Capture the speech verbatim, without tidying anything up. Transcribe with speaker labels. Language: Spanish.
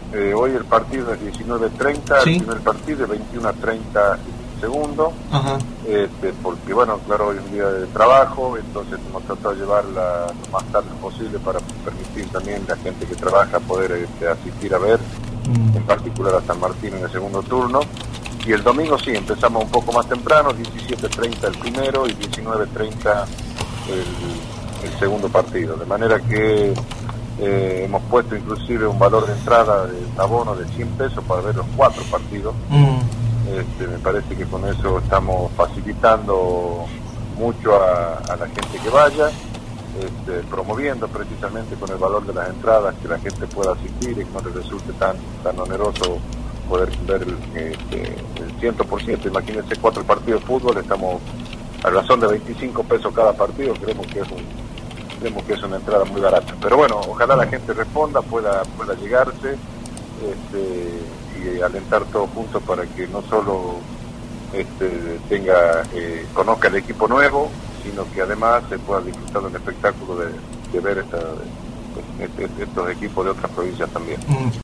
Speaker 1: Eh, hoy el partido es diecinueve treinta,
Speaker 2: ¿Sí?
Speaker 1: el primer partido es veintiuno treinta el segundo.
Speaker 2: Ajá.
Speaker 1: Este, porque bueno, claro, hoy es un día de trabajo, entonces hemos tratado de llevarla lo más tarde posible para permitir también a la gente que trabaja poder este, asistir a ver,
Speaker 2: Mm.
Speaker 1: en particular a San Martín en el segundo turno. Y el domingo sí, empezamos un poco más temprano, diecisiete treinta el primero y diecinueve treinta el, el segundo partido, de manera que eh, hemos puesto inclusive un valor de entrada de un abono de cien pesos para ver los cuatro partidos.
Speaker 2: Mm.
Speaker 1: Este, me parece que con eso estamos facilitando mucho a, a la gente que vaya, este, promoviendo precisamente con el valor de las entradas que la gente pueda asistir y que no les resulte tan tan oneroso poder ver el, este, el cien por ciento. Imagínense cuatro partidos de fútbol, estamos a razón de veinticinco pesos cada partido, creemos que es un creemos que es una entrada muy barata. Pero bueno, ojalá la gente responda, pueda pueda llegarse, este, y alentar todos juntos para que no solo este, tenga eh, conozca el equipo nuevo, sino que además se pueda disfrutar del espectáculo de, de ver esta, este, estos equipos de otras provincias también.
Speaker 2: Mm.